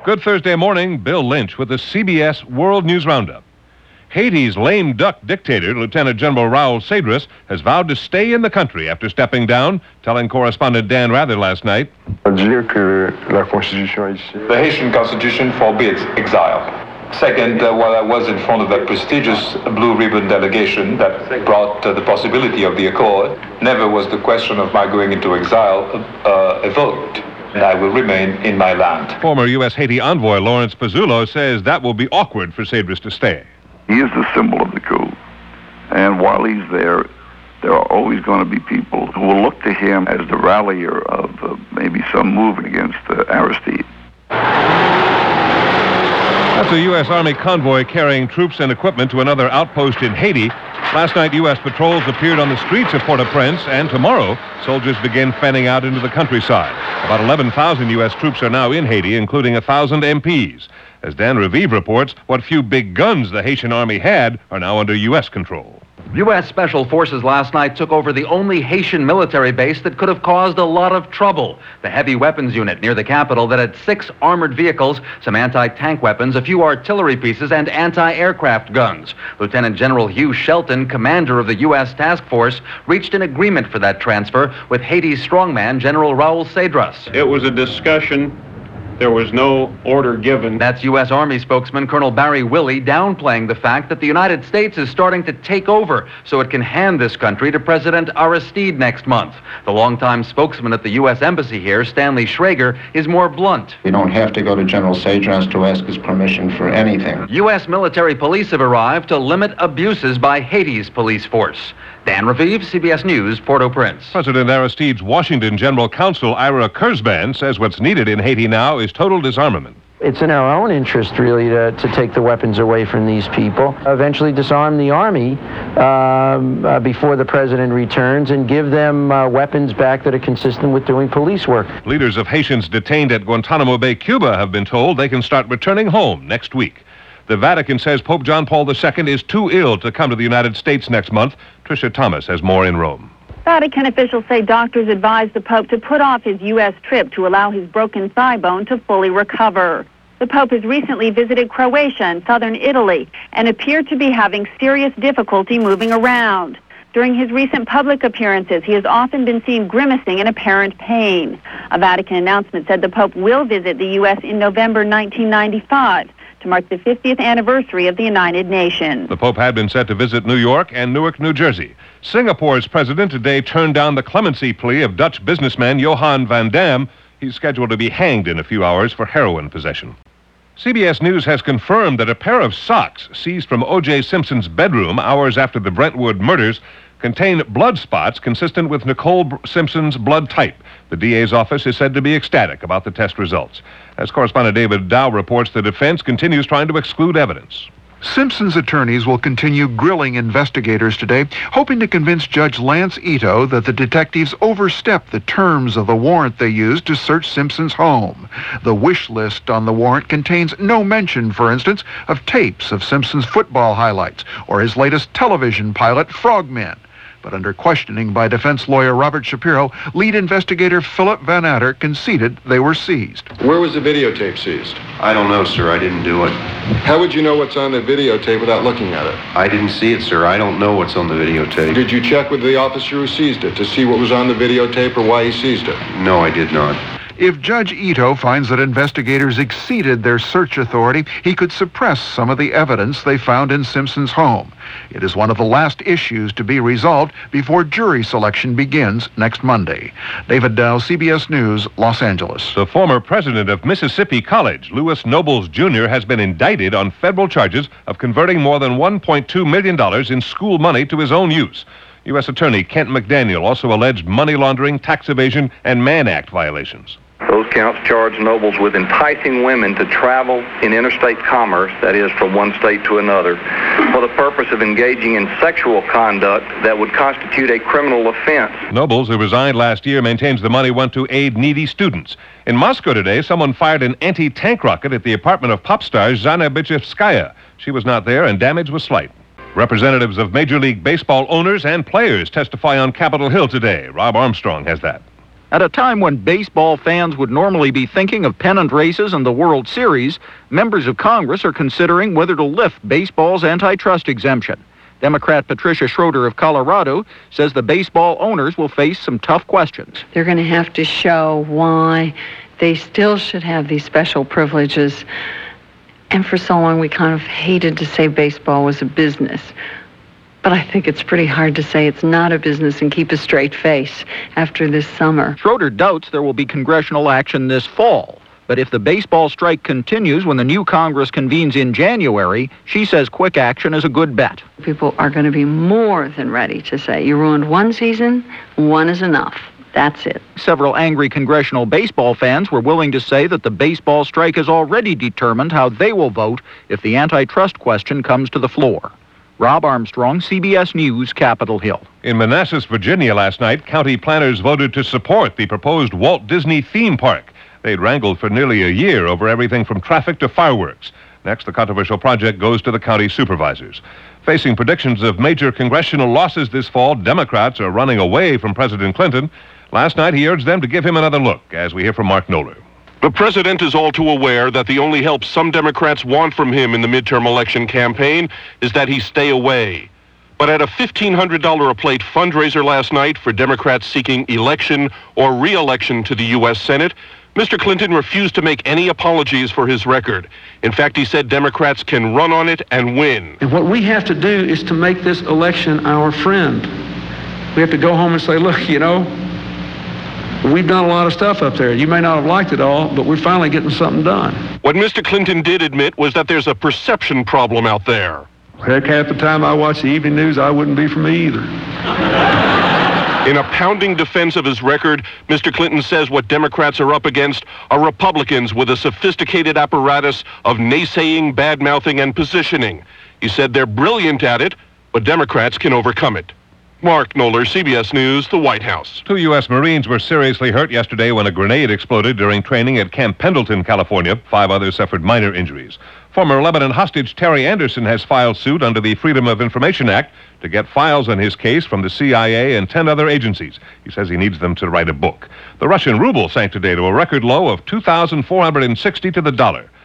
Good Thursday morning, Bill Lynch with the CBS World News Roundup. Haiti's lame duck dictator, Lieutenant General Raul Cedras, has vowed to stay in the country after stepping down, telling correspondent Dan Rather last night. The Haitian Constitution forbids exile. Second, while I was in front of that prestigious blue ribbon delegation that brought the possibility of the accord, never was the question of my going into exile evoked. And I will remain in my land. Former U.S. Haiti envoy Lawrence Pizzulo says that will be awkward for Cedras to stay. He is the symbol of the coup. And while he's there are always going to be people who will look to him as the rallier of maybe some movement against Aristide. That's a U.S. Army convoy carrying troops and equipment to another outpost in Haiti. Last night, U.S. patrols appeared on the streets of Port-au-Prince, and tomorrow, soldiers begin fanning out into the countryside. About 11,000 U.S. troops are now in Haiti, including 1,000 MPs. As Dan Raviv reports, what few big guns the Haitian army had are now under U.S. control. U.S. Special Forces last night took over the only Haitian military base that could have caused a lot of trouble. The heavy weapons unit near the capital that had 6 armored vehicles, some anti-tank weapons, a few artillery pieces, and anti-aircraft guns. Lieutenant General Hugh Shelton, commander of the U.S. task force, reached an agreement for that transfer with Haiti's strongman, General Raul Cedras. It was a discussion. There was no order given. That's U.S. Army spokesman Colonel Barry Willey downplaying the fact that the United States is starting to take over so it can hand this country to President Aristide next month. The longtime spokesman at the U.S. Embassy here, Stanley Schrager, is more blunt. We don't have to go to General Cedras to ask his permission for anything. U.S. military police have arrived to limit abuses by Haiti's police force. Dan Raviv, CBS News, Port-au-Prince. President Aristide's Washington General Counsel Ira Kurzban says what's needed in Haiti now is total disarmament. It's in our own interest, really, to take the weapons away from these people, eventually disarm the army before the president returns, and give them weapons back that are consistent with doing police work. Leaders of Haitians detained at Guantanamo Bay, Cuba, have been told they can start returning home next week. The Vatican says Pope John Paul II is too ill to come to the United States next month. Tricia Thomas has more in Rome. Vatican officials say doctors advised the Pope to put off his U.S. trip to allow his broken thigh bone to fully recover. The Pope has recently visited Croatia and southern Italy and appeared to be having serious difficulty moving around. During his recent public appearances, he has often been seen grimacing in apparent pain. A Vatican announcement said the Pope will visit the U.S. in November 1995. To mark the 50th anniversary of the United Nations. The Pope had been set to visit New York and Newark, New Jersey. Singapore's president today turned down the clemency plea of Dutch businessman Johan van Dam. He's scheduled to be hanged in a few hours for heroin possession. CBS News has confirmed that a pair of socks seized from O.J. Simpson's bedroom hours after the Brentwood murders contain blood spots consistent with Nicole Simpson's blood type. The DA's office is said to be ecstatic about the test results. As correspondent David Dow reports, the defense continues trying to exclude evidence. Simpson's attorneys will continue grilling investigators today, hoping to convince Judge Lance Ito that the detectives overstepped the terms of the warrant they used to search Simpson's home. The wish list on the warrant contains no mention, for instance, of tapes of Simpson's football highlights or his latest television pilot, Frogmen. But under questioning by defense lawyer Robert Shapiro, lead investigator Philip Van Adder conceded they were seized. Where was the videotape seized? I don't know, sir. I didn't do it. How would you know what's on the videotape without looking at it? I didn't see it, sir. I don't know what's on the videotape. Did you check with the officer who seized it to see what was on the videotape or why he seized it? No, I did not. If Judge Ito finds that investigators exceeded their search authority, he could suppress some of the evidence they found in Simpson's home. It is one of the last issues to be resolved before jury selection begins next Monday. David Dow, CBS News, Los Angeles. The former president of Mississippi College, Lewis Nobles Jr., has been indicted on federal charges of converting more than $1.2 million in school money to his own use. U.S. Attorney Kent McDaniel also alleged money laundering, tax evasion, and Mann Act violations. Those counts charge Nobles with enticing women to travel in interstate commerce, that is, from one state to another, for the purpose of engaging in sexual conduct that would constitute a criminal offense. Nobles, who resigned last year, maintains the money went to aid needy students. In Moscow today, someone fired an anti-tank rocket at the apartment of pop star Zhana Bichevskaya. She was not there, and damage was slight. Representatives of Major League Baseball owners and players testify on Capitol Hill today. Rob Armstrong has that. At a time when baseball fans would normally be thinking of pennant races and the World Series, members of Congress are considering whether to lift baseball's antitrust exemption. Democrat Patricia Schroeder of Colorado says the baseball owners will face some tough questions. They're going to have to show why they still should have these special privileges. And for so long, we kind of hated to say baseball was a business. But I think it's pretty hard to say it's not a business and keep a straight face after this summer. Schroeder doubts there will be congressional action this fall. But if the baseball strike continues when the new Congress convenes in January, she says quick action is a good bet. People are going to be more than ready to say, you ruined one season, one is enough. That's it. Several angry congressional baseball fans were willing to say that the baseball strike has already determined how they will vote if the antitrust question comes to the floor. Rob Armstrong, CBS News, Capitol Hill. In Manassas, Virginia last night, county planners voted to support the proposed Walt Disney theme park. They'd wrangled for nearly a year over everything from traffic to fireworks. Next, the controversial project goes to the county supervisors. Facing predictions of major congressional losses this fall, Democrats are running away from President Clinton. Last night, he urged them to give him another look, as we hear from Mark Knoller. The president is all too aware that the only help some Democrats want from him in the midterm election campaign is that he stay away. But at a $1,500 a plate fundraiser last night for Democrats seeking election or re-election to the U.S. Senate, Mr. Clinton refused to make any apologies for his record. In fact, he said Democrats can run on it and win. And what we have to do is to make this election our friend. We have to go home and say, look, you know, we've done a lot of stuff up there. You may not have liked it all, but we're finally getting something done. What Mr. Clinton did admit was that there's a perception problem out there. Heck, half the time I watch the evening news, I wouldn't be for me either. In a pounding defense of his record, Mr. Clinton says what Democrats are up against are Republicans with a sophisticated apparatus of naysaying, bad-mouthing, and positioning. He said they're brilliant at it, but Democrats can overcome it. Mark Knoller, CBS News, the White House. 2 U.S. Marines were seriously hurt yesterday when a grenade exploded during training at Camp Pendleton, California. 5 others suffered minor injuries. Former Lebanon hostage Terry Anderson has filed suit under the Freedom of Information Act to get files on his case from the CIA and 10 other agencies. He says he needs them to write a book. The Russian ruble sank today to a record low of 2,460 to the dollar.